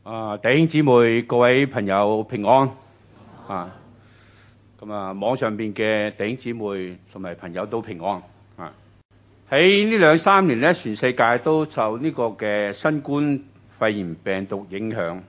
弟兄姊妹、各位朋友平安啊！網上邊嘅弟兄姊妹同埋朋友都平安啊！喺呢2-3年咧，全世界都受呢個嘅新冠肺炎病毒影響。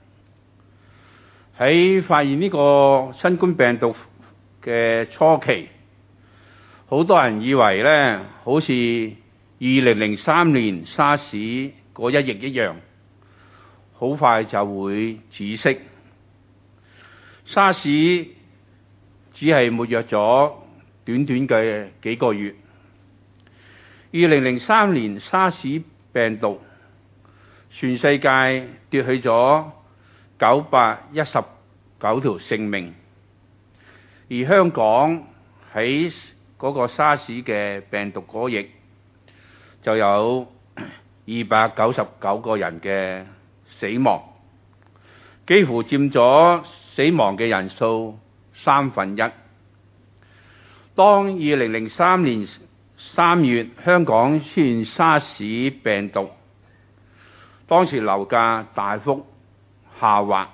喺發現呢個新冠病毒嘅初期，好多人以為咧，好似2003年沙士嗰一役一樣，好快就會止息。沙士只係活躍咗短短嘅幾個月。2003年沙士病毒，全世界奪去咗919條性命，而香港喺嗰個沙士嘅病毒嗰役就有299個人嘅死亡，幾乎佔咗死亡嘅人數1/3。當2003年3月香港出現沙士病毒，當時樓價大幅下滑，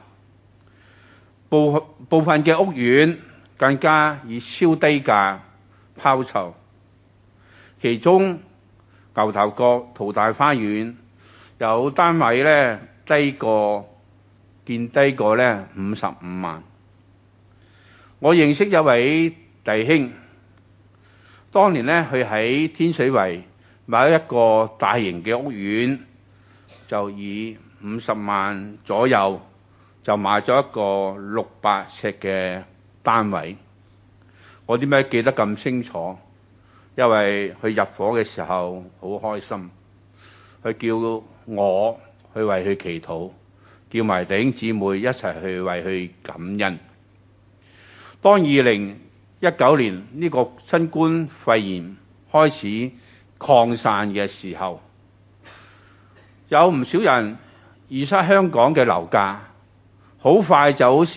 部分嘅屋苑更加以超低價拋售，其中牛頭角淘大花園有單位咧低過55萬。我認識一位弟兄，當年咧佢喺天水圍買一個大型嘅屋苑，就以50萬左右就買咗一個600尺嘅單位。我點解記得咁清楚？因為佢入伙嘅時候好開心，佢叫我去為佢祈禱，叫埋弟兄姊妹一齊去為佢感恩。當2019年呢個新冠肺炎開始擴散嘅時候，有唔少人預測香港嘅樓價好快就好似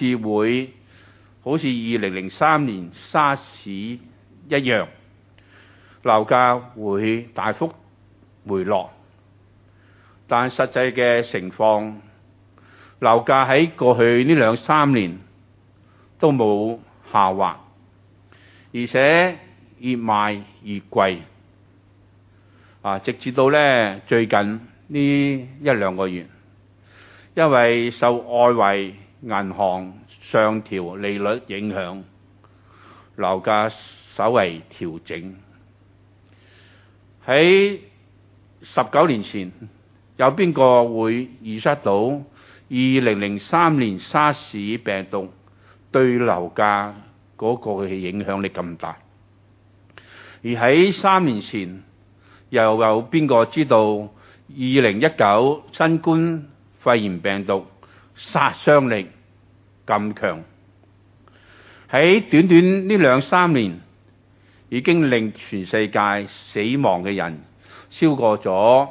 2003年沙士一樣，樓價會大幅回落。但實際嘅情況，樓價喺過去呢2-3年都冇下滑，而且越賣越貴。直至到咧最近呢1-2個月，因為受外圍銀行上調利率影響，樓價稍為調整。喺19年前，有邊個會預測到2003年沙士病毒對樓價嗰個嘅影響力咁大？而喺3年前，又有邊個知道2019新冠肺炎病毒殺傷力咁強？喺短短呢2-3年，已經令全世界死亡嘅人超過咗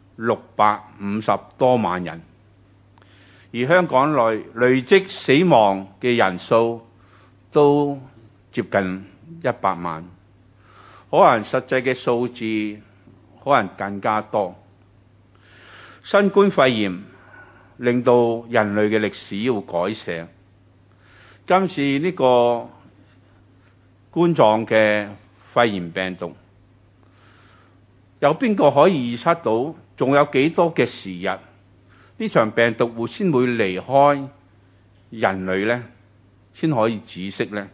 650多萬人，而香港內累積死亡嘅人數都接近100萬，可能實際嘅數字可能更加多。新冠肺炎令到人類嘅歷史要改寫。今次呢個冠狀嘅肺炎病毒，有邊個可以預測到仲有幾多嘅時日呢場病毒先會離開人類呢？先可以止息呢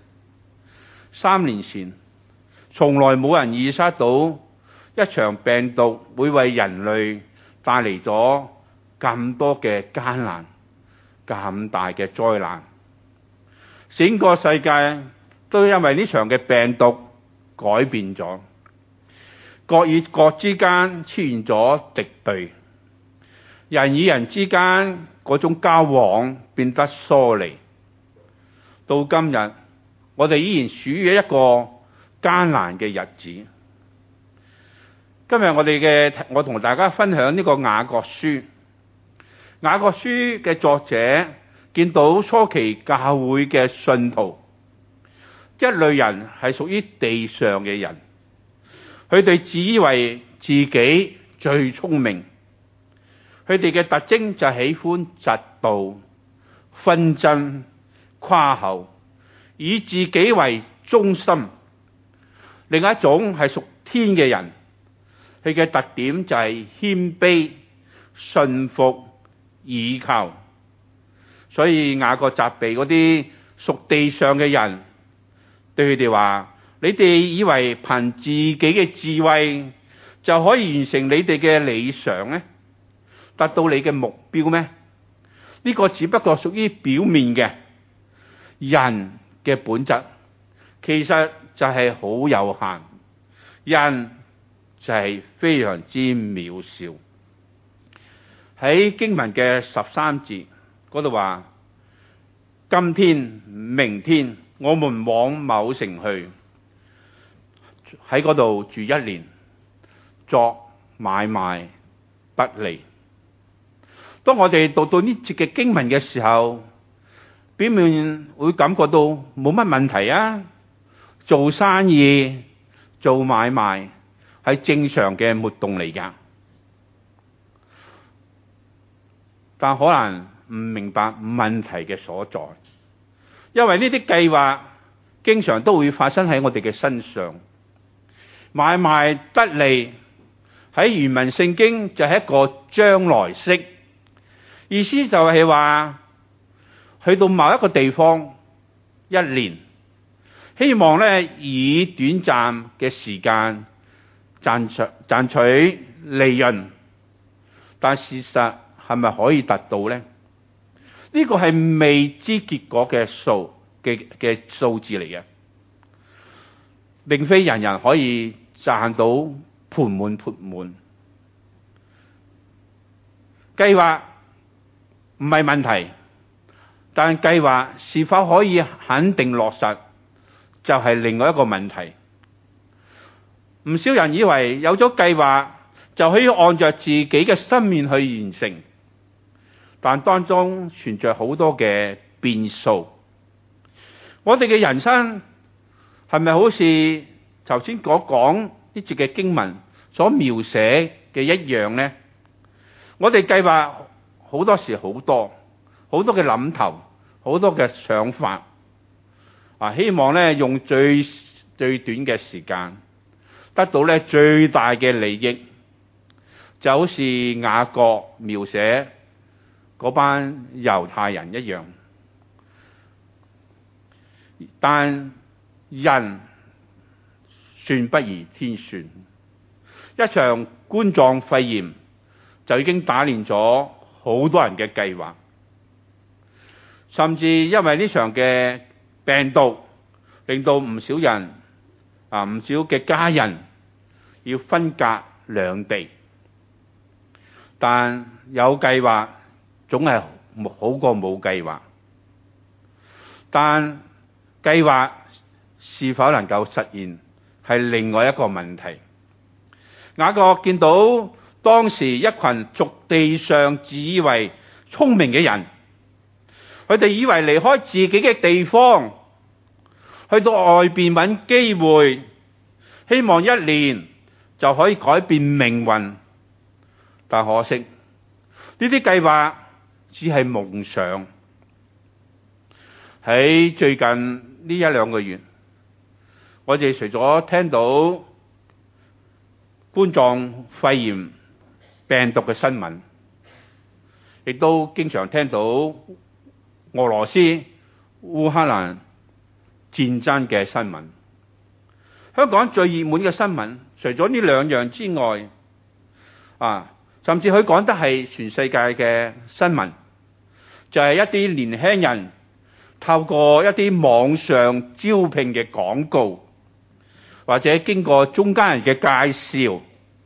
？3年前從來冇人預測到一場病毒會為人類帶嚟咗咁多嘅艱難、咁大嘅災難。整個世界都因為呢場嘅病毒改變咗，國與國之間出現咗敵對，人與人之間嗰種交往變得疏離。到今日，我哋依然處於一個艱難嘅日子。今日我同大家分享呢個雅各書。雅各書嘅作者見到初期教會嘅信徒，一類人係屬於地上嘅人，佢哋自以為自己最聰明，佢佢哋嘅特徵就喜歡嫉妒、紛爭、誇口，以自己為中心。另一種係屬天嘅人，佢嘅特點就係謙卑、信服、倚靠。所以雅各責備嗰啲屬地上嘅人，對佢哋話：你哋以為憑自己嘅智慧就可以完成你哋嘅理想呢？達到你嘅目標咩？呢個只不過屬於表面嘅。人嘅本質其實就係好有限，人就係非常之渺小。喺經文嘅13節嗰度話：今天、明天，我們往某城去，喺嗰度住1年，作買賣不利。當我哋讀到呢節嘅經文嘅時候，表面會感覺到冇乜問題啊，做生意、做買賣係正常嘅活動嚟㗎。但可能唔明白問題嘅所在，因為呢啲計劃經常都會發生喺我哋嘅身上。買賣得利喺原文聖經就係一個將來式，意思就係話去到某一個地方1年，希望咧以短暫嘅時間賺取利潤，但事實係咪可以達到呢？呢個係未知結果嘅數字嚟嘅，並非人人可以賺到盆滿缽滿。計劃唔係問題，但計劃是否可以肯定落實，就係另外一個問題。唔少人以為有咗計劃就可以按照自己嘅心意去完成，但當中存在好多嘅變數。我哋嘅人生係咪好似頭先所講呢節嘅經文所描寫嘅一樣呢？我哋計劃好多時好多嘅諗頭，好多嘅想法，希望咧用最短嘅時間得到咧最大嘅利益，就好似雅各描寫嗰班猶太人一樣。但人算不如天算，一場冠狀肺炎就已經打亂咗好多人嘅計劃，甚至因為呢場嘅病毒令到唔少人唔少嘅家人要分隔兩地。但有計劃總係好過冇計劃，但計劃是否能夠實現係另外一個問題。雅各見到當時一群俗地上自以為聰明嘅人，佢哋以為離開自己嘅地方去到外邊揾機會，希望1年就可以改變命運。但可惜呢啲計劃只係夢想。喺最近呢1-2個月，我哋除咗聽到冠狀肺炎病毒嘅新聞，亦都經常聽到俄羅斯烏克蘭戰爭嘅新聞。香港最熱門嘅新聞，除咗呢2樣之外，甚至佢講得係全世界嘅新聞，就係一啲年輕人透過一啲網上招聘嘅廣告，或者經過中間人嘅介紹，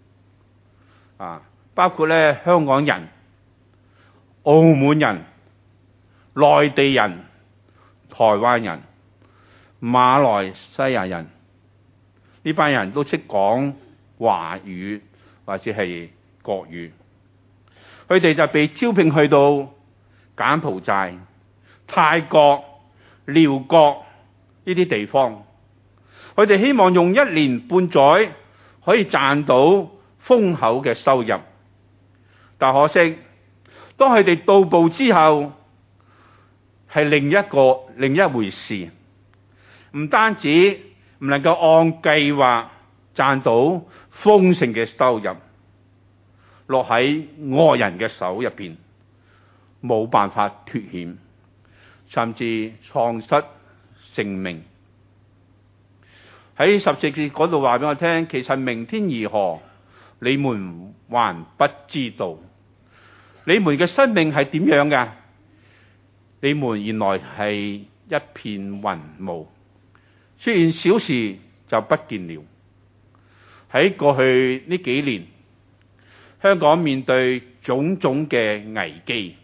包括咧香港人、澳門人、內地人、台灣人、馬來西亞人，呢班人都識講華語或者係國語，佢哋就被招聘去到柬埔寨、泰國、寮國呢啲地方，佢哋希望用1年半載可以賺到豐厚嘅收入，但可惜當佢哋到步之後，係另一回事。唔單止唔能夠按計劃賺到豐盛嘅收入，落喺惡人嘅手入邊，冇辦法脫險，甚至喪失性命。喺14節嗰度話俾我聽，其實明天如何，你們還不知道。你們嘅生命係點樣㗎？你們原來係一片雲霧，出現小事就不見了。喺過去呢幾年，香港面對種種嘅危機，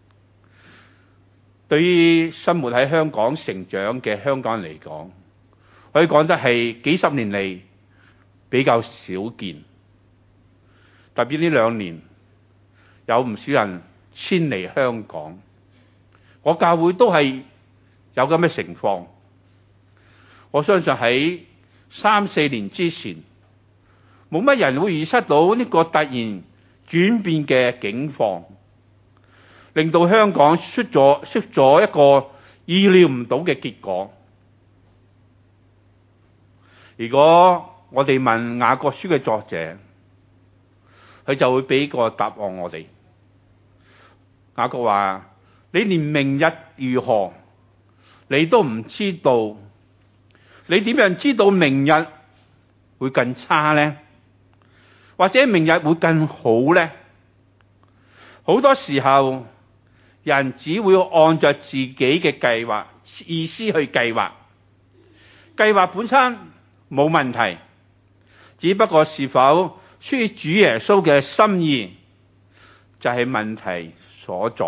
對於生活喺香港成長嘅香港人嚟講，可以講得係幾十年嚟比較少見。特別呢2年，有唔少人遷離香港，我教會都係有咁嘅情況。我相信喺3、4年之前，冇乜人會預測到呢個突然轉變嘅境況，令到香港出咗一個意料唔到嘅結果。如果我哋問雅各書嘅作者，佢就會俾個答案我哋。雅各話：你連明日如何，你都唔知道，你點樣知道明日會更差呢？或者明日會更好呢？好多時候，人只會按照自己嘅計劃意思去計劃，計劃本身冇問題，只不過是否出於主耶穌嘅心意，就係問題所在。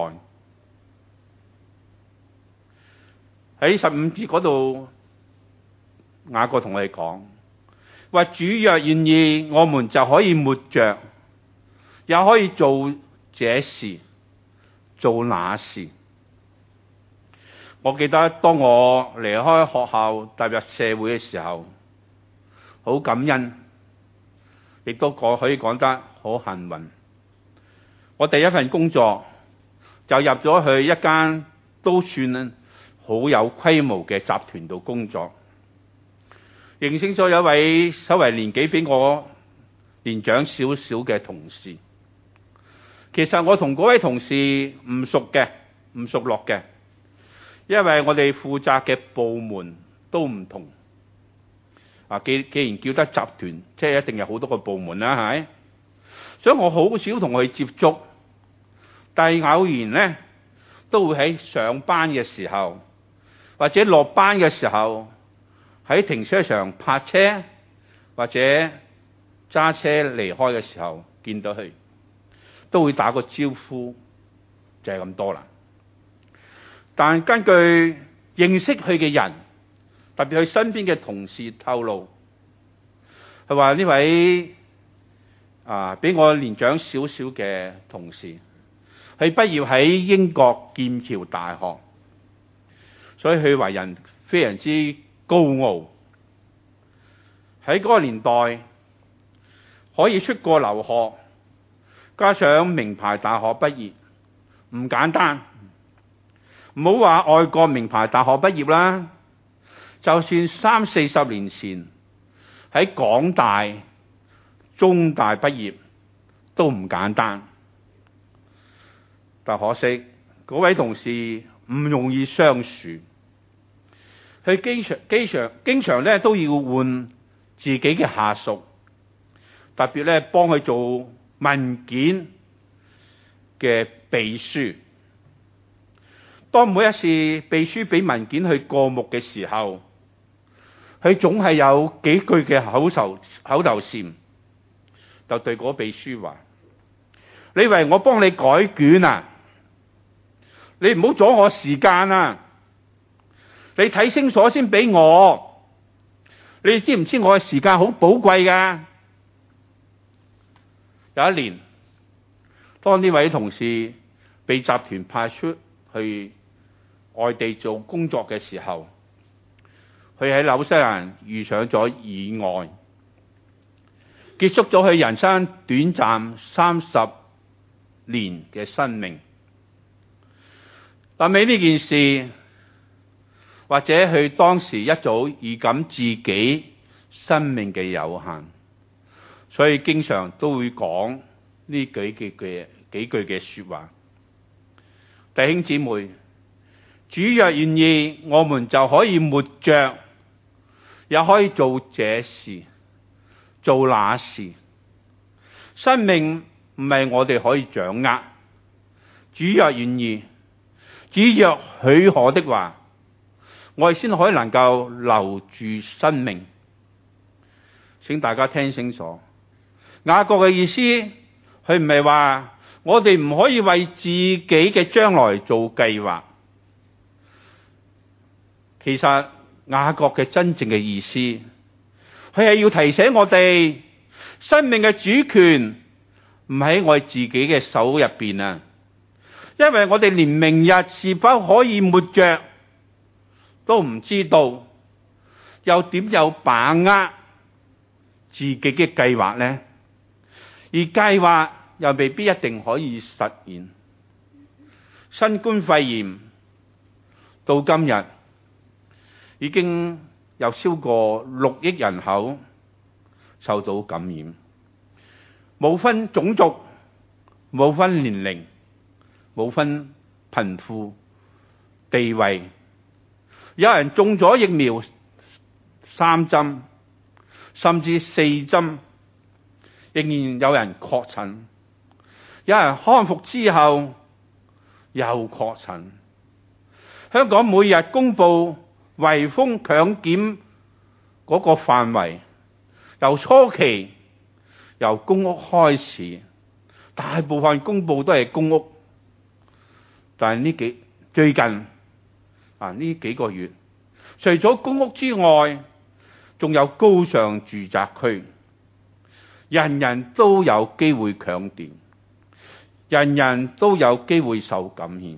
喺15節嗰度，雅各同我哋講，話主若願意，我們就可以活着，也可以做這事，做那事。我記得當我離開學校踏入社會嘅時候，好感恩，亦都可以講得好幸運。我第一份工作就入咗去一間都算好有規模嘅集團度工作，認識咗有一位稍為年紀比我年長少少嘅同事。其實我同嗰位同事唔熟絡嘅，因為我哋負責嘅部門都唔同。既然叫得集團，即係一定有好多個部門啦，係咪？所以我好少同佢接觸，但係偶然呢，都會喺上班嘅時候，或者落班嘅時候，喺停車場泊車，或者揸車離開嘅時候見到佢，都會打個招呼，就係咁多啦。但根據認識佢嘅人，特別佢身邊嘅同事透露，佢話呢位比我年長少少嘅同事，佢畢業喺英國劍橋大學，所以佢為人非常之高傲。喺嗰個年代可以出國留學，加上名牌大學畢業，唔簡單。唔好話外國名牌大學畢業啦，就算30、40年前喺港大、中大畢業都唔簡單。但可惜嗰位同事唔容易相處，佢經常咧都要換自己嘅下屬，特別咧幫佢做文件嘅秘書。當每一次秘書俾文件去過目嘅時候，佢總係有幾句嘅口頭禪，就對嗰秘書話：你以為我幫你改卷啊？你唔好阻我時間啊！你睇清楚先俾我。你知唔知我嘅時間好寶貴㗎？有一年，當呢位同事被集團派出去外地做工作嘅時候，佢喺紐西蘭遇上咗意外，結束咗佢人生短暫30年嘅生命。 諗起呢件事，或者佢當時一早預感自己生命嘅有限，所以經常都會講呢幾句嘅說話。弟兄姊妹，主若願意，我們就可以活着，也可以做這事，做那事。生命唔係我哋可以掌握，主若願意，主若許可的話，我哋先可以能夠留住生命。請大家聽清楚，雅各嘅意思，佢唔係話我哋唔可以為自己嘅將來做計劃。其實雅各嘅真正嘅意思，佢係要提醒我哋，生命嘅主權唔喺我哋自己嘅手入邊啊！因為我哋連明日是否可以活着都唔知道，又點有把握自己嘅計劃呢？而計劃又未必一定可以實現。新冠肺炎到今日已經有超過6億人口受到感染，冇分種族，冇分年齡，冇分貧富地位。有人中咗疫苗3針，甚至4針，仍然有人確診。有人康復之後又確診。香港每日公布圍封強檢嗰個範圍，由初期由公屋開始，大部分公布都係公屋，但係最近呢幾個月，除咗公屋之外，仲有高尚住宅區，人人都有機會強電，人人都有機會受感染。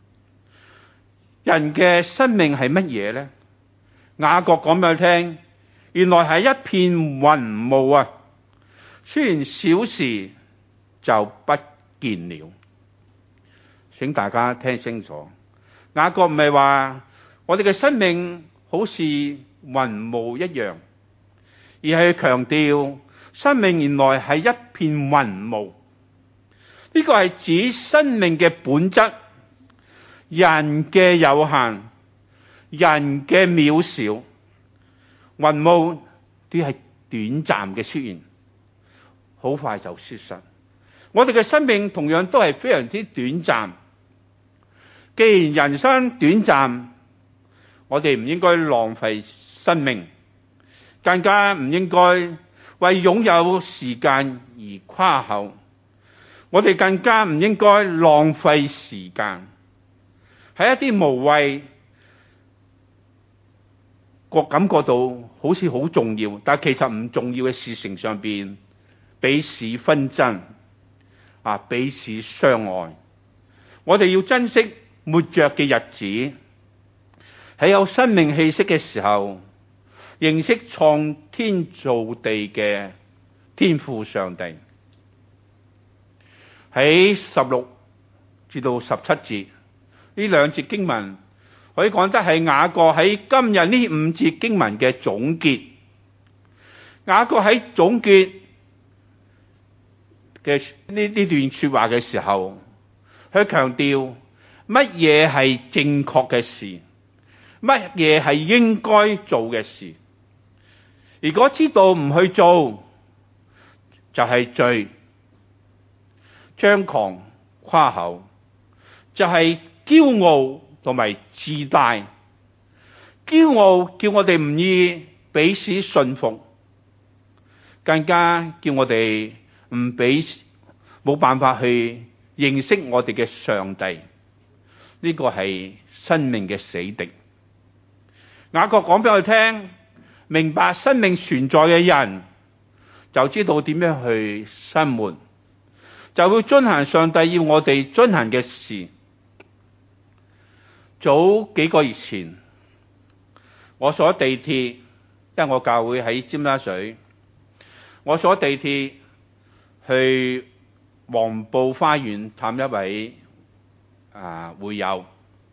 人嘅生命係乜嘢呢？雅各講俾佢聽，原來係一片雲霧啊！雖然小時就不見了。請大家聽清楚，雅各唔係話我哋嘅生命好似雲霧一樣，而係強調生命原來係一片雲霧。呢個係指生命嘅本質，人嘅有限，人嘅渺小。雲霧啲係短暫嘅出現，好快就消失。我哋嘅生命同樣都係非常之短暫。既然人生短暫，我哋唔應該浪費生命，更加唔應該為擁有時間而誇口。我哋更加唔應該浪費時間喺一啲無謂感覺到好似好重要，但其實唔重要嘅事情上邊彼此紛爭彼此相愛。我哋要珍惜活着嘅日子，喺有生命氣息嘅時候，認識創天造地嘅天父上帝。喺16至到17節呢兩節經文，可以講得係雅各喺今日呢5節經文嘅總結。雅各喺總結嘅呢段說話嘅時候，佢強調乜嘢係正確嘅事，乜嘢係應該做嘅事。如果知道唔去做，就係罪。張狂誇口就係驕傲同埋自大。驕傲叫我哋唔易彼此順服，更加叫我哋冇辦法去認識我哋嘅上帝。呢個係生命嘅死敵。雅各講俾我聽，明白生命存在嘅人就知道點樣去生活，就會遵行上帝要我哋遵行嘅事。早幾個月前，我坐地鐵，因為我教會喺尖沙咀，我坐地鐵去黃埔花園探一位會友。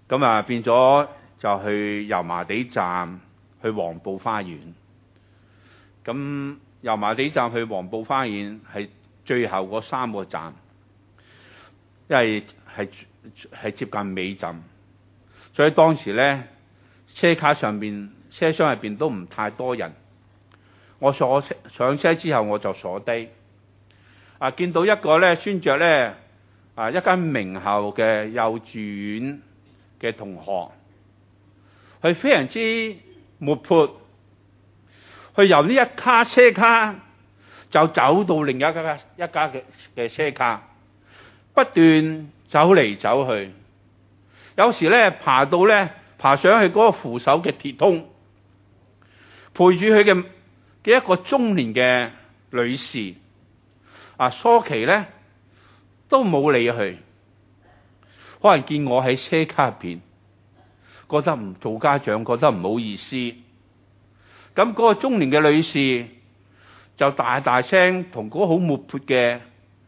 咁啊變咗就去油麻地站去黃埔花園。咁油麻地站去黃埔花園係最後嗰3個站，因為係接近尾站，所以當時咧車廂入邊都唔太多人。我上車之後我就坐低，見到一個咧穿着咧一間名校嘅幼稚園嘅同學，佢非常之活潑，佢由呢一卡車卡就走到另一家嘅車卡，不斷走嚟走去，有時咧爬上去嗰個扶手嘅鐵通，陪住佢嘅一個中年嘅女士，初期咧都冇理佢，可能見我喺車卡入邊，覺得做家長覺得唔好意思，咁嗰個中年嘅女士就大大聲同嗰個好活潑嘅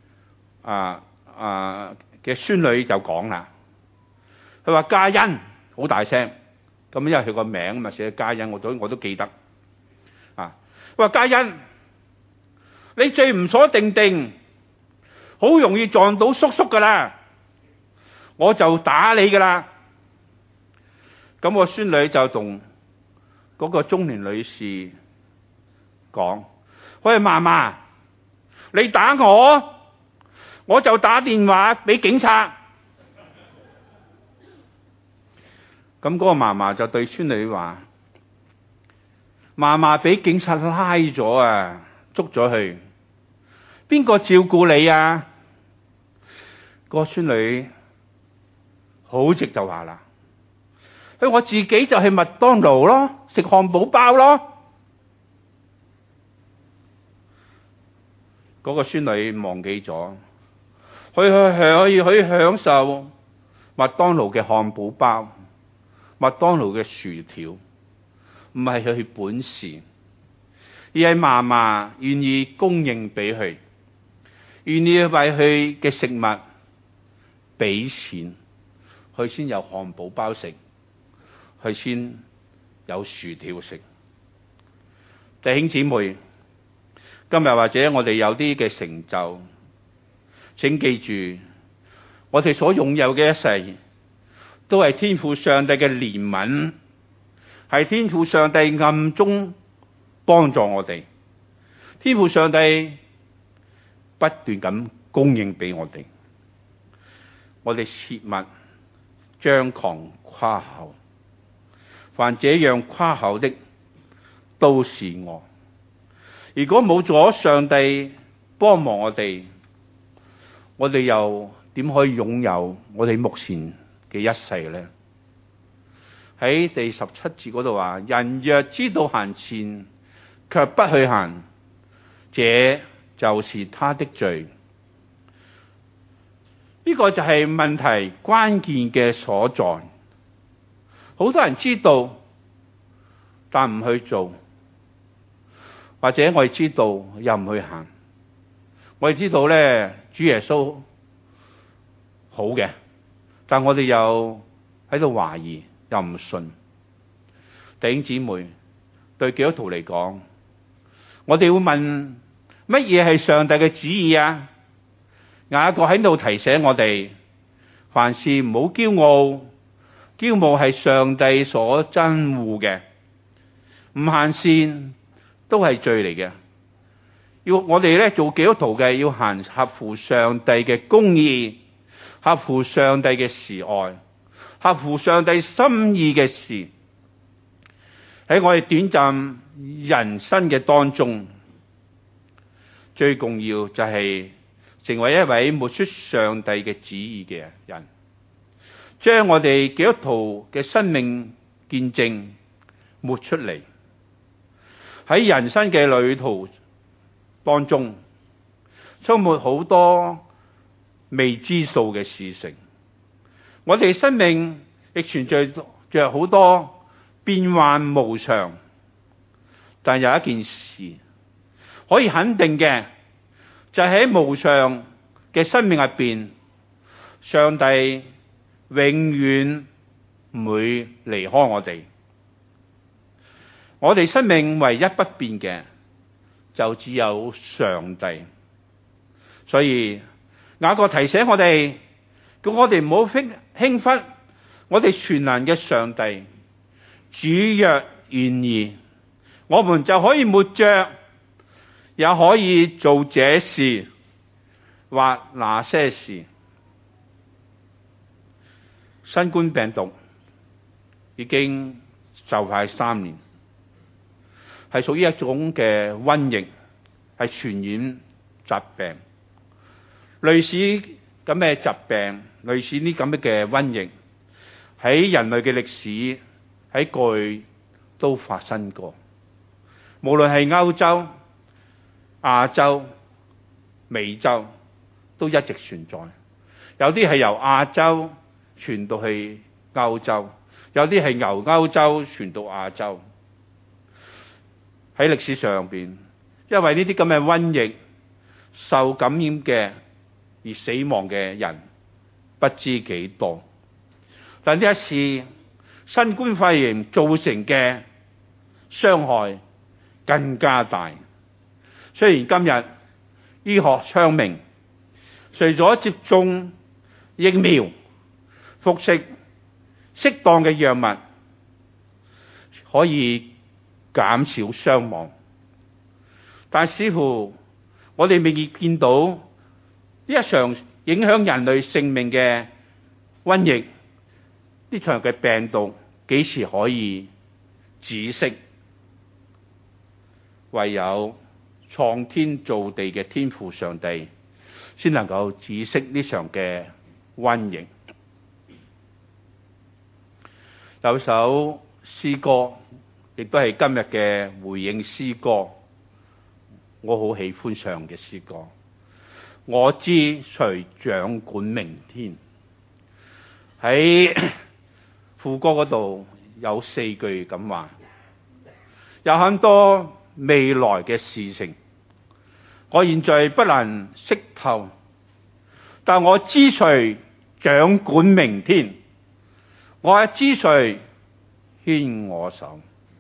嘅孫女就講啦，佢話嘉欣，好大聲，咁因為佢個名咪寫嘉欣，我都記得，佢話嘉欣，你最唔鎖定定，好容易撞到叔叔噶啦，我就打你噶啦。咁個孫女就同嗰個中年女士講，喂，嫲嫲，你打我，我就打電話俾警察。咁嗰個嫲嫲就對孫女話，嫲嫲俾警察拉咗啊，捉咗去，邊個照顧你啊？個孫女好直就話啦，我自己就去麥當勞咯，食漢堡包咯。嗰個孫女忘記咗，佢可以享受麥當勞嘅漢堡包、麥當勞嘅薯條，唔係佢本事，而係嫲嫲願意供應俾佢，願意為佢嘅食物俾錢，佢先有漢堡包食，佢先有薯條食。弟兄姊妹，今日或者我哋有啲嘅成就，請記住，我哋所擁有嘅一切，都係天父上帝嘅憐憫，係天父上帝暗中幫助我哋，天父上帝不斷咁供應俾我哋，我哋切勿張狂誇口，凡這樣誇口的，都是我。如果冇咗上帝幫忙我哋又點可以擁有我哋目前嘅一世呢？喺第17節嗰度話，人若知道行善，卻不去行，這就是他的罪。呢個就係問題關鍵嘅所在。好多人知道，但唔去做，或者我哋知道又唔去行。我哋知道咧，主耶穌好嘅，但我哋又喺度懷疑，又唔信。弟兄姊妹，對基督徒嚟講，我哋會問，乜嘢係上帝嘅旨意啊？雅各喺度提醒我哋，凡事唔好驕傲，驕傲係上帝所憎惡嘅，唔行善都係罪嚟嘅。要我哋咧做基督徒嘅，要行合乎上帝嘅公義，合乎上帝嘅慈愛，合乎上帝心意嘅事。喺我哋短暫人生嘅當中，最重要就係成為一位活出上帝嘅旨意嘅人，將我哋基督徒嘅生命見證活出嚟。喺人生嘅旅途當中，充滿好多未知數嘅事情，我哋生命亦存在着好多變幻無常，但有一件事可以肯定嘅，就係喺無常嘅生命入邊，上帝永遠唔會離開我哋。我哋生命唯一不變嘅就只有上帝。所以雅各提醒我哋，叫我哋唔好輕忽我哋全能嘅上帝。主若願意，我們就可以活着，也可以做這事或那些事。新冠病毒已經就快3年，係屬於一種嘅瘟疫，係傳染疾病。類似咁嘅疾病，類似呢咁嘅瘟疫，喺人類嘅歷史喺過去都發生過。無論係歐洲、亞洲、美洲，都一直存在。有啲係由亞洲傳到去歐洲，有啲係由歐洲傳到亞洲。喺歷史上邊，因為呢啲咁嘅瘟疫，受感染嘅而死亡嘅人不知幾多。但呢一次新冠肺炎造成嘅傷害更加大。雖然今日醫學昌明，除咗接種疫苗、服食適當嘅藥物，可以減少傷亡，但似乎我哋未見到呢一場影響人類性命嘅瘟疫，呢場嘅病毒幾時可以止息？唯有創天造地嘅天父上帝先能夠止息呢場嘅瘟疫。有首詩歌，亦都係今日嘅回應詩歌，我好喜歡唱嘅詩歌。我知誰掌管明天。喺副歌嗰度有4句咁話，有很多未來嘅事情，我現在不能識透，但我知誰掌管明天，我也知誰牽我手。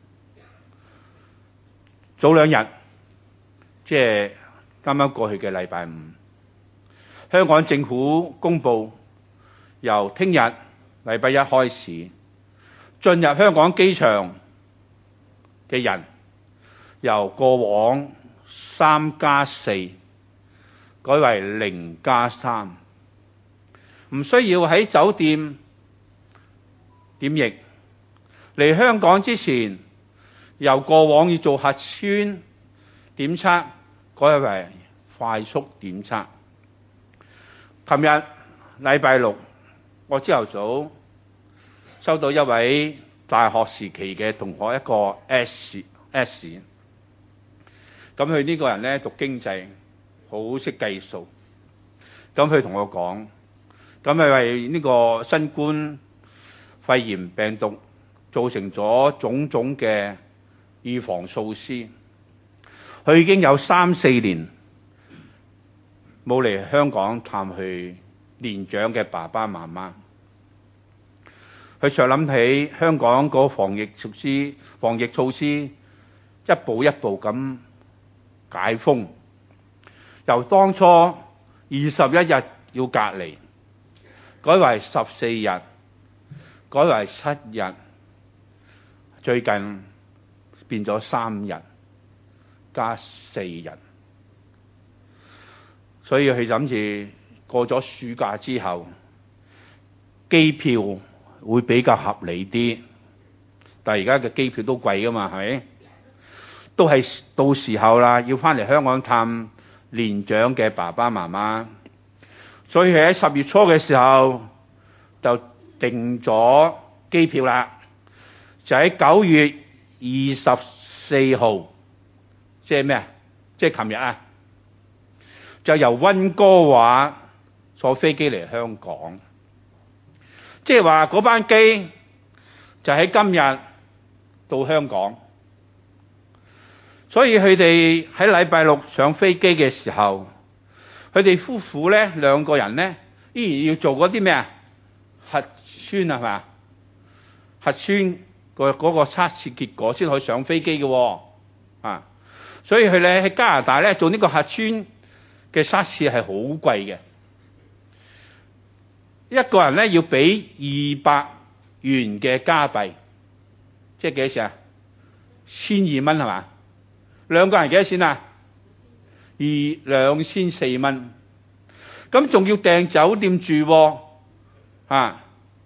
早2日，即係啱啱過去嘅禮拜5，香港政府公布由聽日禮拜1開始，進入香港機場嘅人由過往3+4改為0+3，唔需要喺酒店檢疫。嚟香港之前，由過往要做核酸檢測改為快速檢測。琴日禮拜6，我朝頭早收到一位大學時期嘅同學一個 S，咁佢呢個人咧讀經濟，好識計數。咁佢同我講，咁係為呢個新冠肺炎病毒造成咗種種嘅預防措施。佢已經有3-4年冇嚟香港探佢年長嘅爸爸媽媽。佢就諗起香港個防疫措施一步一步咁解封，由當初21日要隔離，改為14日，改為7日，最近變咗3日加4日。所以佢諗住過咗暑假之後，機票會比較合理啲。但係而家嘅機票都貴㗎嘛，係咪？都係到時候啦，要返嚟香港探年長嘅爸爸媽媽。所以喺10月初嘅時候就訂咗機票啦，就喺9月24號，即係咩啊？即係琴日啊，就由溫哥華坐飛機嚟香港。即係話嗰班機就喺今日到香港。所以佢哋喺禮拜6上飛機嘅時候，佢哋夫婦咧2個人咧依然要做嗰啲咩啊？核酸係嘛？ 核酸嗰個測試結果先可以上飛機嘅啊！所以佢咧喺加拿大咧做呢個核酸嘅測試係好貴嘅，一個人咧要俾200元嘅加幣，即係幾多錢啊？1200蚊係嘛？兩個人幾多錢啊？2400蚊。咁仲要訂酒店住喎，啊！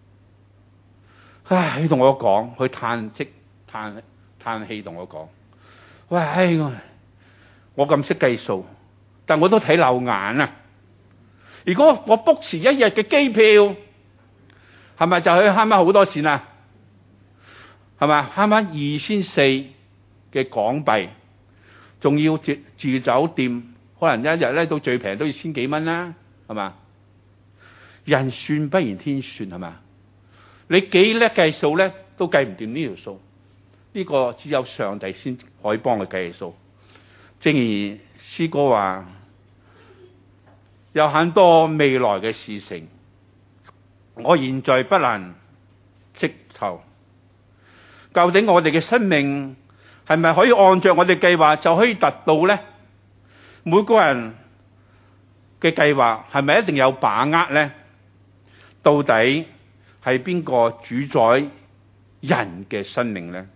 唉，佢同我講，佢嘆氣同我講，喂，我咁識計數，但我都睇漏眼啊！如果我 book 前一日嘅機票，係咪就可以慳翻好多錢啊？係咪慳翻2400嘅港幣，仲要住酒店，可能一日咧到最平都要千幾蚊啦，係嘛？人算不如天算，係嘛？你幾叻計數咧，都計唔掂呢條數。呢個只有上帝先可以幫佢計數。正如詩歌話，有很多未來嘅事情，我現在不能識透。究竟我哋嘅生命係咪可以按照我哋計劃就可以達到咧？每個人嘅計劃係咪一定有把握咧？到底係邊個主宰人嘅生命咧？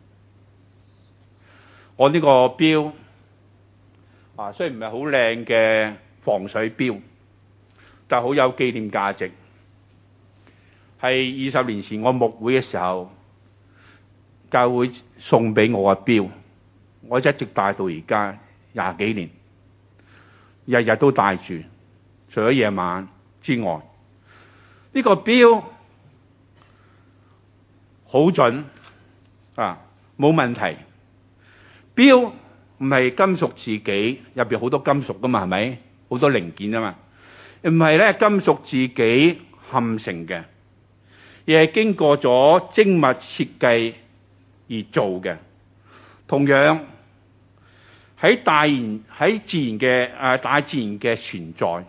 我呢個錶啊，雖然唔係好靚嘅防水錶，但係好有紀念價值。係20年前我牧會嘅時候，教會送俾我嘅錶，我一直戴到而家20幾年，日日都戴住，除咗夜晚之外。呢個錶好準啊，冇問題。錶唔係金屬自己，入邊好多金屬噶嘛，係咪？好多零件啊嘛，唔係咧金屬自己嵌成嘅，而係經過咗精密設計而做嘅。同樣喺大自然嘅存在，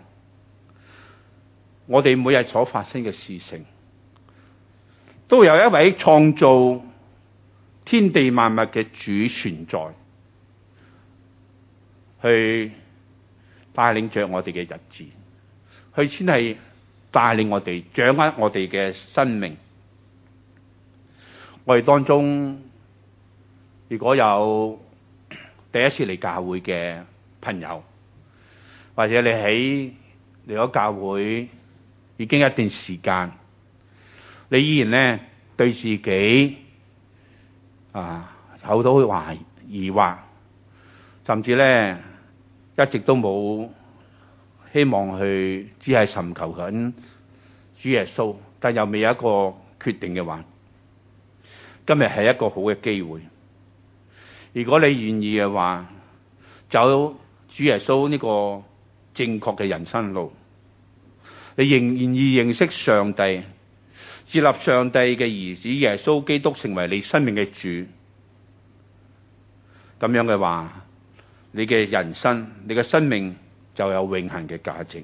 我哋每日所發生嘅事情，都有一位創造天地萬物嘅主存在，去帶領着我哋嘅日子，佢先係帶領我哋掌握我哋嘅生命。我哋當中如果有第一次嚟教會嘅朋友，或者你嚟咗教會已經一段時間，你依然咧對自己好多疑惑，甚至咧一直都冇希望去只係尋求緊主耶穌，但又未有一個決定嘅話，今日係一個好嘅機會。如果你願意嘅話，走主耶穌呢個正確嘅人生路，你願意認識上帝，接納上帝嘅兒子耶穌基督成為你生命嘅主，咁樣嘅話，你嘅人生，你嘅生命就有永恆嘅價值。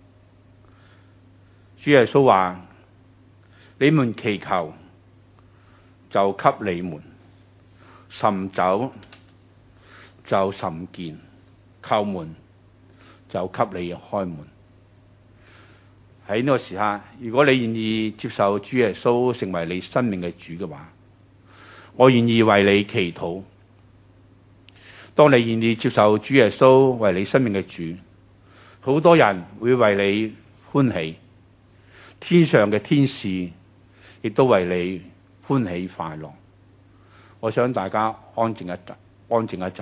主耶穌話：你們祈求，就給你們；尋找，就尋見；叩門，就給你開門。喺呢個時刻，如果你願意接受主耶穌成為你生命嘅主嘅話，我願意為你祈禱。當你願意接受主耶穌為你生命嘅主，好多人會為你歡喜，天上嘅天使亦都為你歡喜快樂。我想大家安靜一陣。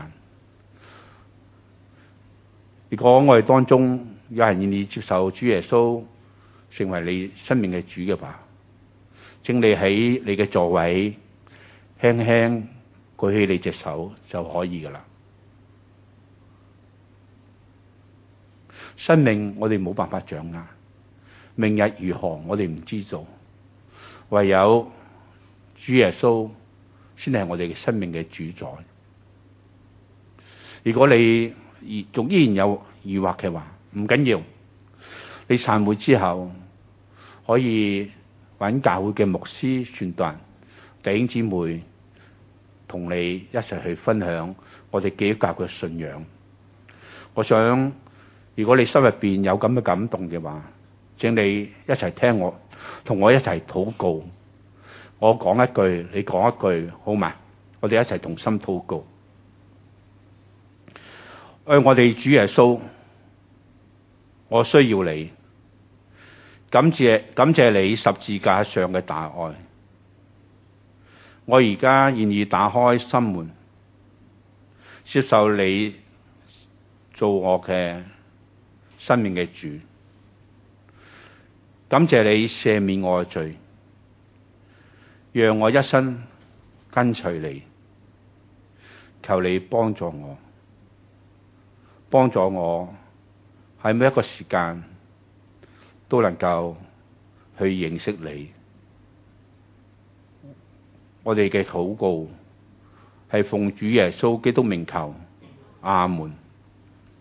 如果我哋當中有人願意接受主耶穌成為你生命嘅主嘅話，請你喺你嘅座位輕輕舉起你隻手就可以噶啦。生命我哋冇辦法掌握，明日如何我哋唔知道，唯有主耶穌先係我哋嘅生命嘅主宰。如果你仲依然有疑惑嘅話，唔緊要，你散會之後可以揾教會嘅牧師傳道人弟兄姊妹同你一齊去分享我哋基督教嘅信仰。我想如果你心入邊有咁嘅感動嘅話，請你一齊聽我，同我一齊禱告。我講一句，你講一句，好嘛？我哋一齊同心禱告。我哋主耶穌，我需要你，感謝你十字架上嘅大愛。我而家願意打開心門，接受你做我嘅生命嘅主。感謝你赦免我嘅罪，讓我一生跟隨你。求你幫助我喺每一個時間都能夠去認識你。我哋嘅禱告係奉主耶穌基督名求，阿門。